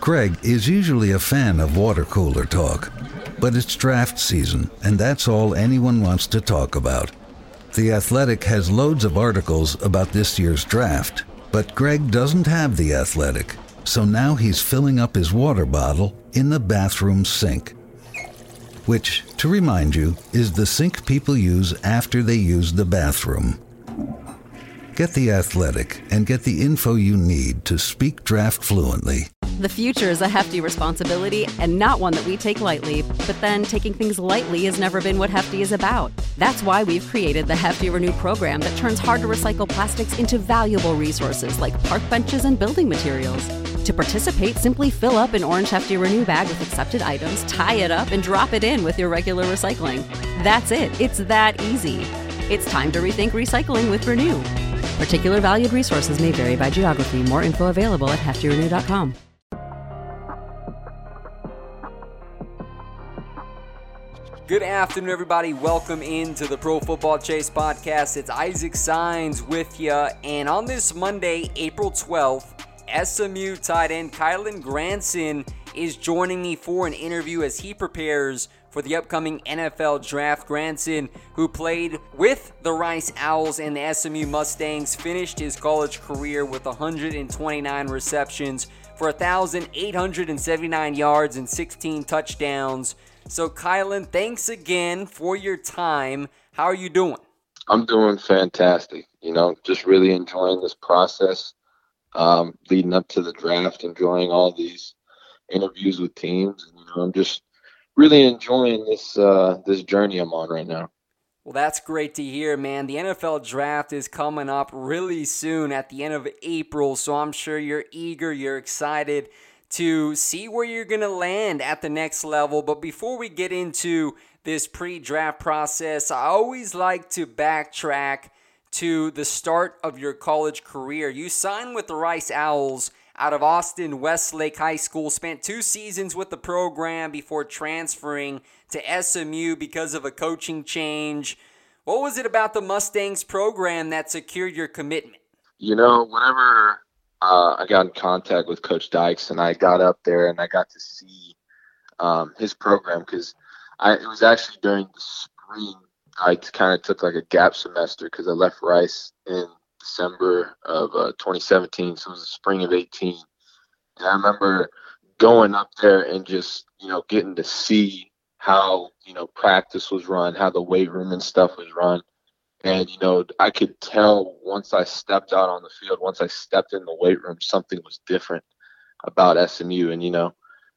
Greg is usually a fan of water cooler talk, but it's draft season, and that's all anyone wants to talk about. The Athletic has loads of articles about this year's draft, but Greg doesn't have The Athletic, so now he's filling up his water bottle in the bathroom sink, which, to remind you, is the sink people use after they use the bathroom. Get The Athletic and get the info you need to speak draft fluently. The future is a hefty responsibility and not one that we take lightly. But then taking things lightly has never been what Hefty is about. That's why we've created the Hefty Renew program that turns hard-to-recycle plastics into valuable resources like park benches and building materials. To participate, simply fill up an orange Hefty Renew bag with accepted items, tie it up, and drop it in with your regular recycling. That's it. It's that easy. It's time to rethink recycling with Renew. Particular valued resources may vary by geography. More info available at heftyrenew.com. Good afternoon, everybody. Welcome into the Pro Football Chase podcast. It's Isaac Signs with you. And on this Monday, April 12th, SMU tight end Kylen Granson is joining me for an interview as he prepares for the upcoming NFL Draft. Granson, who played with the Rice Owls and the SMU Mustangs, finished his college career with 129 receptions for 1,879 yards and 16 touchdowns. So, Kylen, thanks again for your time. How are you doing? I'm doing fantastic. Just really enjoying this process, leading up to the draft, enjoying all these interviews with teams. And, I'm just really enjoying this journey I'm on right now. Well, that's great to hear, man. The NFL Draft is coming up really soon at the end of April, so I'm sure you're eager, you're excited to see where you're going to land at the next level. But before we get into this pre-draft process, I always like to backtrack to the start of your college career. You signed with the Rice Owls out of Austin Westlake High School, spent 2 seasons with the program before transferring to SMU because of a coaching change. What was it about the Mustangs program that secured your commitment? Whenever I got in contact with Coach Dykes and I got up there and I got to see his program, because it was actually during the spring. I kind of took like a gap semester because I left Rice in December of 2017, so it was the spring of 18. And I remember going up there and just, getting to see how, practice was run, how the weight room and stuff was run. And, I could tell once I stepped out on the field, once I stepped in the weight room, something was different about SMU. And,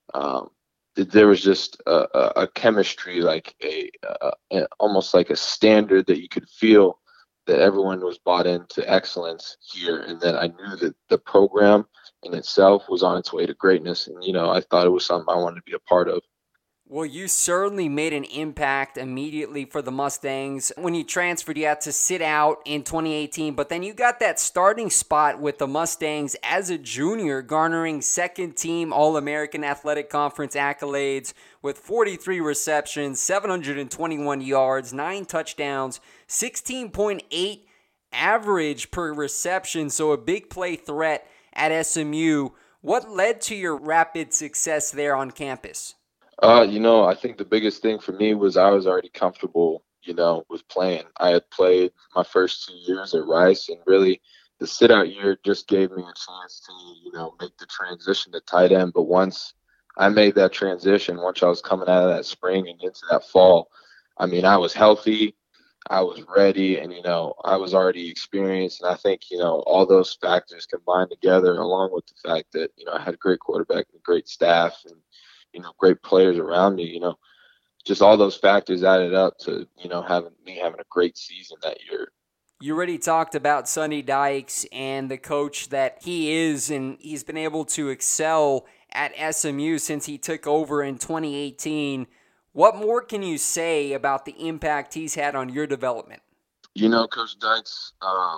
there was just a chemistry, like almost like a standard that you could feel that everyone was bought into excellence here. And then I knew that the program in itself was on its way to greatness. And, I thought it was something I wanted to be a part of. Well, you certainly made an impact immediately for the Mustangs. When you transferred, you had to sit out in 2018, but then you got that starting spot with the Mustangs as a junior, garnering second-team All-American Athletic Conference accolades with 43 receptions, 721 yards, 9 touchdowns, 16.8 average per reception, so a big play threat at SMU. What led to your rapid success there on campus? I think the biggest thing for me was I was already comfortable, with playing. I had played my first 2 years at Rice, and really the sit-out year just gave me a chance to, make the transition to tight end. But once I made that transition, once I was coming out of that spring and into that fall, I was healthy, I was ready, and, I was already experienced. And I think, all those factors combined together, along with the fact that, I had a great quarterback and a great staff and, great players around me, just all those factors added up to, having a great season that year. You already talked about Sonny Dykes and the coach that he is, and he's been able to excel at SMU since he took over in 2018. What more can you say about the impact he's had on your development? Coach Dykes,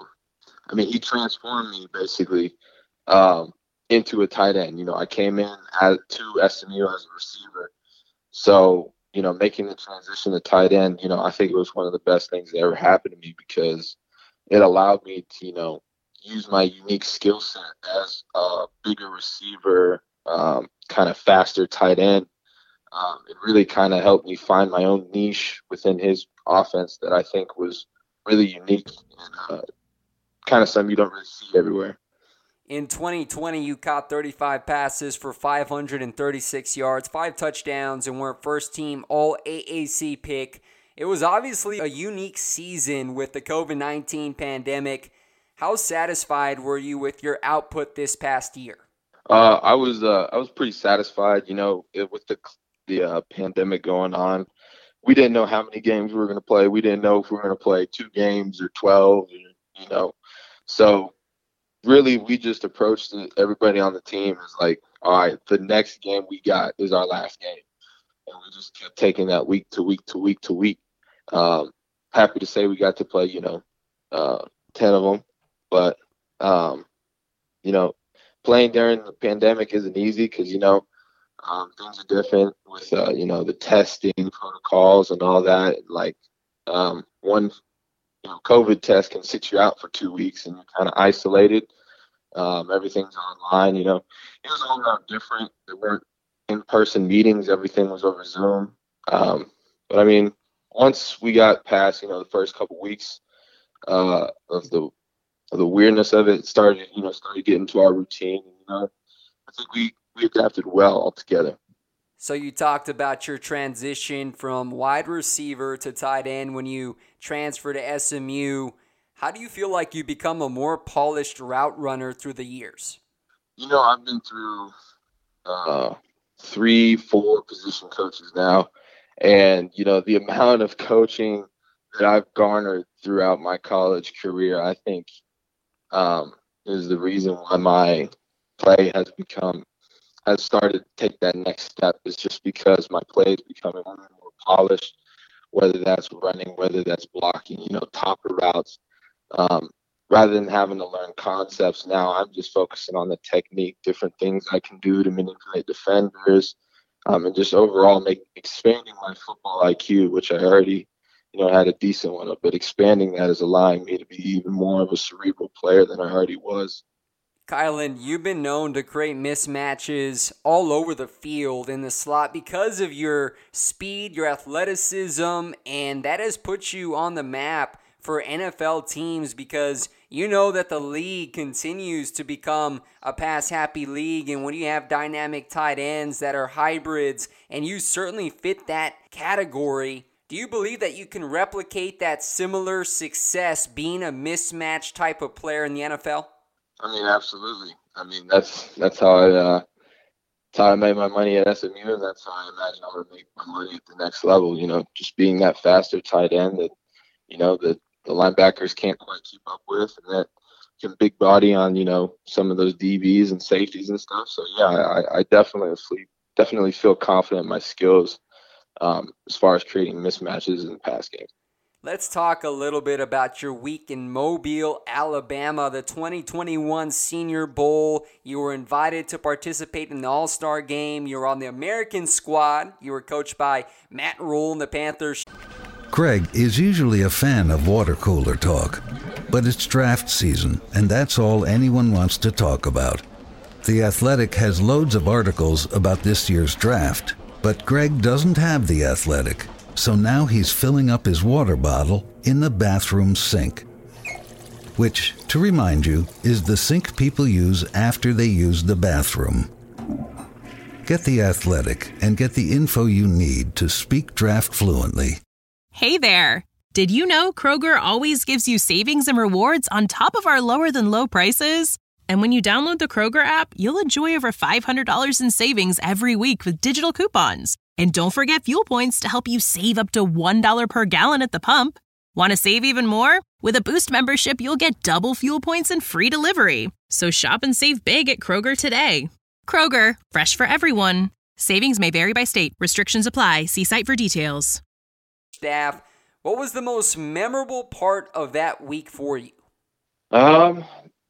he transformed me basically into a tight end. I came in to SMU as a receiver. So, making the transition to tight end, I think it was one of the best things that ever happened to me, because it allowed me to, use my unique skill set as a bigger receiver, kind of faster tight end. It really kind of helped me find my own niche within his offense that I think was really unique and kind of something you don't really see everywhere. In 2020, you caught 35 passes for 536 yards, 5 touchdowns, and were first team all AAC pick. It was obviously a unique season with the COVID-19 pandemic. How satisfied were you with your output this past year? I was pretty satisfied. With the pandemic going on, we didn't know how many games we were going to play. We didn't know if we were going to play 2 games or 12. So really we just approached everybody on the team as like, all right, the next game we got is our last game, and we just kept taking that week to week to week to week. Happy to say we got to play 10 of them, but playing during the pandemic isn't easy because things are different with the testing protocols and all that. Like one COVID test can sit you out for 2 weeks and you're kind of isolated. Everything's online. It was all around different. There weren't in-person meetings. Everything was over Zoom. But I mean, once we got past the first couple weeks of the weirdness of it, started getting to our routine. I think we adapted well altogether. So you talked about your transition from wide receiver to tight end when you transferred to SMU. How do you feel like you become a more polished route runner through the years? I've been through 3-4 position coaches now, and the amount of coaching that I've garnered throughout my college career, I think is the reason why my play has started to take that next step. Is just because my play is becoming more and more polished, whether that's running, whether that's blocking, topper routes. Rather than having to learn concepts now, I'm just focusing on the technique, different things I can do to manipulate defenders, and just overall expanding my football IQ, which I already had a decent one of, but expanding that is allowing me to be even more of a cerebral player than I already was. Kylan, you've been known to create mismatches all over the field in the slot because of your speed, your athleticism, and that has put you on the map for NFL teams because you know that the league continues to become a pass-happy league, and when you have dynamic tight ends that are hybrids, and you certainly fit that category, do you believe that you can replicate that similar success being a mismatch type of player in the NFL? I mean, absolutely. I mean, that's how I made my money at SMU, and that's how I imagine I'm going to make my money at the next level. Just being that faster tight end that the linebackers can't quite keep up with, and that can big body on some of those DBs and safeties and stuff. So yeah, I definitely feel confident in my skills as far as creating mismatches in the pass game. Let's talk a little bit about your week in Mobile, Alabama, the 2021 Senior Bowl. You were invited to participate in the All-Star game. You were on the American squad. You were coached by Matt Rhule and the Panthers. Greg is usually a fan of water cooler talk, but it's draft season, and that's all anyone wants to talk about. The Athletic has loads of articles about this year's draft, but Greg doesn't have The Athletic. So now he's filling up his water bottle in the bathroom sink, which, to remind you, is the sink people use after they use the bathroom. Get The Athletic and get the info you need to speak draft fluently. Hey there! Did you know Kroger always gives you savings and rewards on top of our lower-than-low prices? And when you download the Kroger app, you'll enjoy over $500 in savings every week with digital coupons. And don't forget fuel points to help you save up to $1 per gallon at the pump. Want to save even more? With a Boost membership, you'll get double fuel points and free delivery. So shop and save big at Kroger today. Kroger, fresh for everyone. Savings may vary by state. Restrictions apply. See site for details. Staff, what was the most memorable part of that week for you? The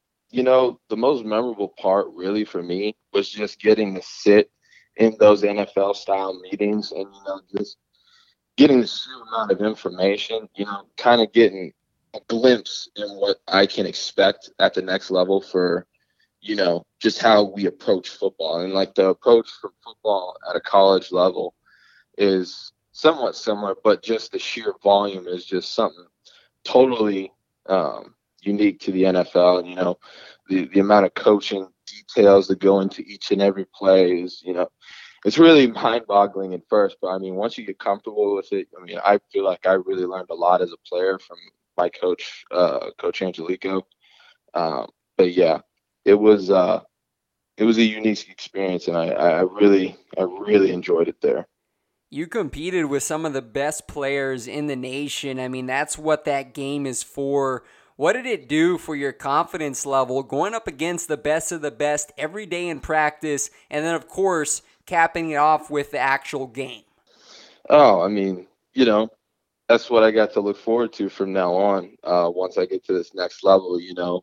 most memorable part really for me was just getting to sit in those NFL style meetings and, just getting the sheer amount of information, kind of getting a glimpse in what I can expect at the next level for just how we approach football. And like the approach from football at a college level is somewhat similar, but just the sheer volume is just something totally unique to the NFL. And, the amount of coaching details that go into each and every play is, it's really mind-boggling at first. But, I mean, once you get comfortable with it, I mean, I feel like I really learned a lot as a player from my coach, Coach Angelico. But, yeah, it was a unique experience, and I really enjoyed it there. You competed with some of the best players in the nation. I mean, that's what that game is for. What did it do for your confidence level going up against the best of the best every day in practice, and then, of course, capping it off with the actual game? Oh, I mean, that's what I got to look forward to from now on. Once I get to this next level, the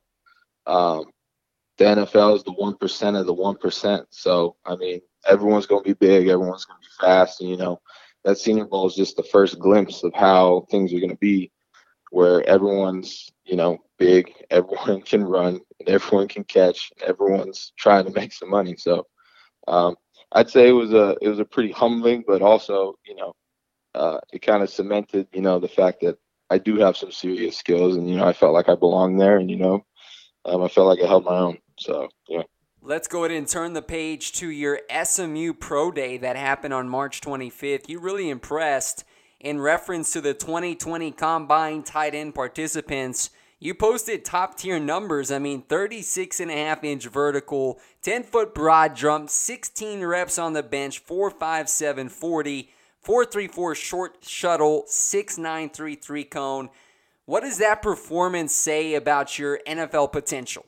NFL is the 1% of the 1%. So, I mean, everyone's going to be big. Everyone's going to be fast. And, that Senior Bowl is just the first glimpse of how things are going to be, where everyone's, big, everyone can run, and everyone can catch, and everyone's trying to make some money. So I'd say it was a pretty humbling, but also, it kind of cemented, the fact that I do have some serious skills, and, I felt like I belonged there, and, I felt like I held my own. So, yeah. Let's go ahead and turn the page to your SMU Pro Day that happened on March 25th. You really impressed. In reference to the 2020 Combine tight end participants, you posted top-tier numbers. I mean, 36.5-inch vertical, 10-foot broad jump, 16 reps on the bench, 4.57 40, 4.34 short shuttle, 6.933 cone. What does that performance say about your NFL potential?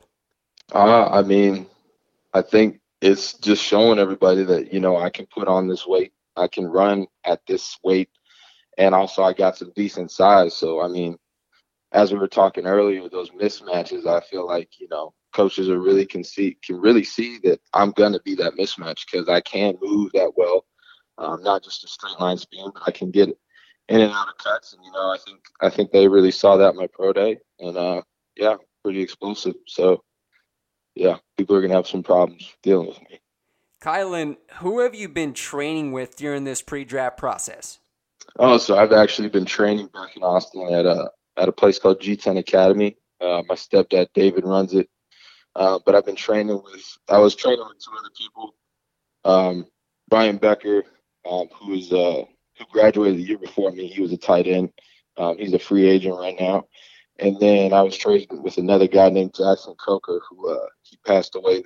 I mean, I think it's just showing everybody that, I can put on this weight. I can run at this weight. And also I got some decent size. So, I mean, as we were talking earlier, those mismatches, I feel like, coaches are really can really see that I'm going to be that mismatch because I can move that well. Not just a straight line spin, but I can get in and out of cuts. And, I think they really saw that in my pro day. And, pretty explosive. So, yeah, people are going to have some problems dealing with me. Kylan, who have you been training with during this pre-draft process? Oh, so I've actually been training back in Austin at a place called G10 Academy. My stepdad, David, runs it. But I was training with two other people. Brian Becker, who graduated the year before me. He was a tight end. He's a free agent right now. And then I was training with another guy named Jackson Coker, who he passed away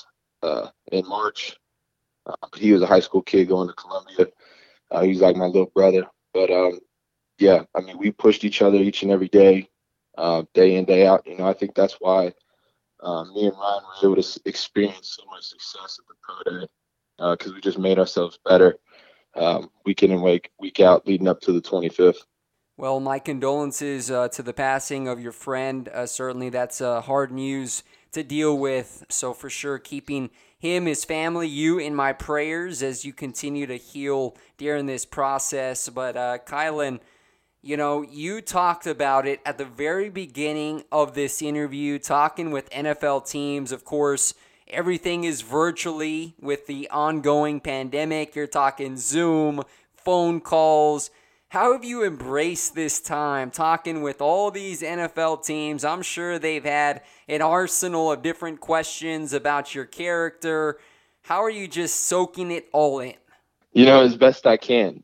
in March. He was a high school kid going to Columbia. He's like my little brother. But, I mean, we pushed each other each and every day, day in, day out. I think that's why me and Ryan were able to experience so much success at the pro day because we just made ourselves better week in and week out leading up to the 25th. Well, my condolences to the passing of your friend. Certainly that's hard news to deal with. So for sure, keeping him, his family, you in my prayers as you continue to heal during this process. But Kylan, you talked about it at the very beginning of this interview, talking with NFL teams. Of course, everything is virtually with the ongoing pandemic. You're talking Zoom, phone calls. How have you embraced this time talking with all these NFL teams? I'm sure they've had an arsenal of different questions about your character. How are you just soaking it all in? As best I can.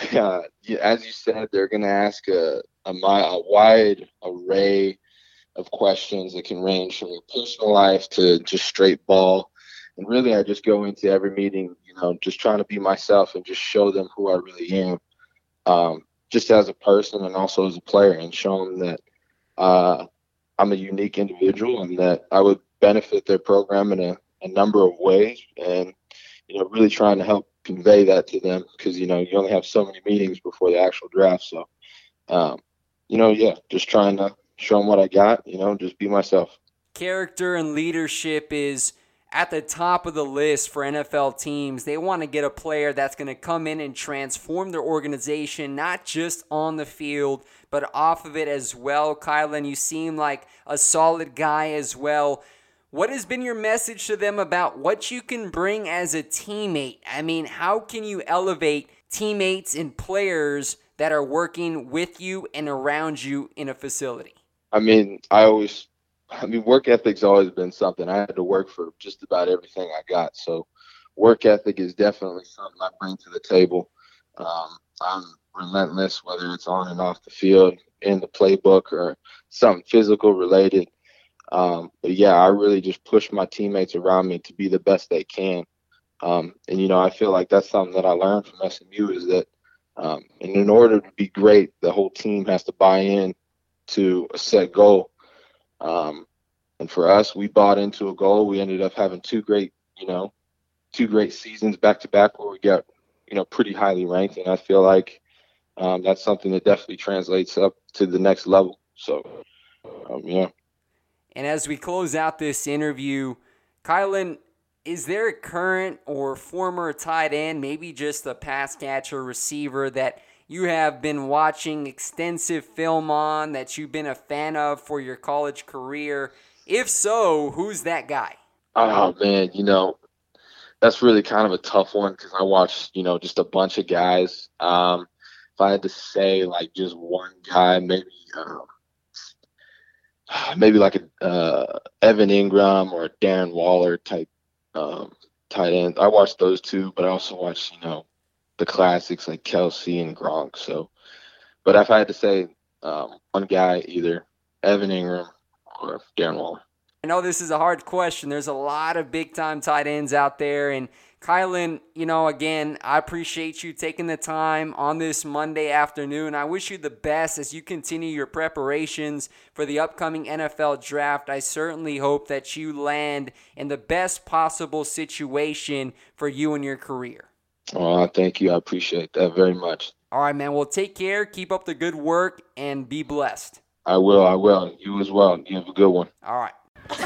As you said, they're going to ask a wide array of questions that can range from your personal life to just straight ball. And really, I just go into every meeting, just trying to be myself and just show them who I really am. Just as a person and also as a player, and show them that I'm a unique individual and that I would benefit their program in a number of ways, and really trying to help convey that to them because you only have so many meetings before the actual draft. So just trying to show them what I got, just be myself. Character and leadership is at the top of the list for NFL teams. They want to get a player that's going to come in and transform their organization, not just on the field, but off of it as well. Kylan, you seem like a solid guy as well. What has been your message to them about what you can bring as a teammate? I mean, how can you elevate teammates and players that are working with you and around you in a facility? I mean, work ethic's always been something. I had to work for just about everything I got. So work ethic is definitely something I bring to the table. I'm relentless, whether it's on and off the field, in the playbook, or something physical related. But yeah, I really just push my teammates around me to be the best they can. And, I feel like that's something that I learned from SMU is that, and in order to be great, the whole team has to buy in to a set goal. And for us, we bought into a goal. We ended up having two great seasons back to back where we got, pretty highly ranked. And I feel like that's something that definitely translates up to the next level. So, yeah. And as we close out this interview, Kylan, is there a current or former tight end, maybe just a pass catcher, receiver that you have been watching extensive film on, that you've been a fan of for your college career? If so, who's that guy? Oh, man, that's really kind of a tough one because I watched, just a bunch of guys. If I had to say, like, just one guy, maybe like a Evan Ingram or a Darren Waller type tight end. I watched those two, but I also watched, the classics like Kelsey and Gronk. So, but if I had to say one guy, either Evan Ingram or Darren Waller. I know this is a hard question. There's a lot of big-time tight ends out there. And Kylan, again, I appreciate you taking the time on this Monday afternoon. I wish you the best as you continue your preparations for the upcoming NFL draft. I certainly hope that you land in the best possible situation for you and your career. Oh, thank you. I appreciate that very much. All right, man. Well, take care. Keep up the good work and be blessed. I will. You as well. You have a good one. All right.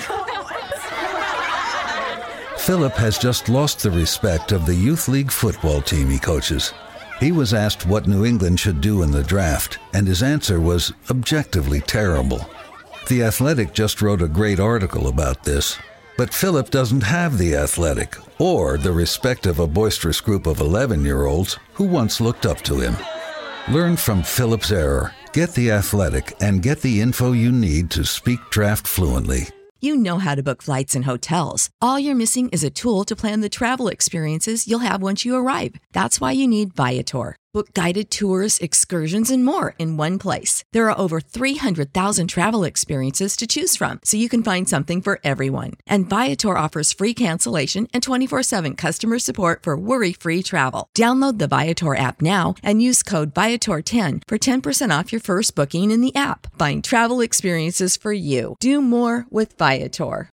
Philip has just lost the respect of the youth league football team he coaches. He was asked what New England should do in the draft, and his answer was objectively terrible. The Athletic just wrote a great article about this, but Philip doesn't have the Athletic or the respect of a boisterous group of 11-year-olds who once looked up to him. Learn from Philip's error, get the Athletic, and get the info you need to speak draft fluently. You know how to book flights and hotels. All you're missing is a tool to plan the travel experiences you'll have once you arrive. That's why you need Viator. Book guided tours, excursions, and more in one place. There are over 300,000 travel experiences to choose from, so you can find something for everyone. And Viator offers free cancellation and 24/7 customer support for worry-free travel. Download the Viator app now and use code Viator10 for 10% off your first booking in the app. Find travel experiences for you. Do more with Viator.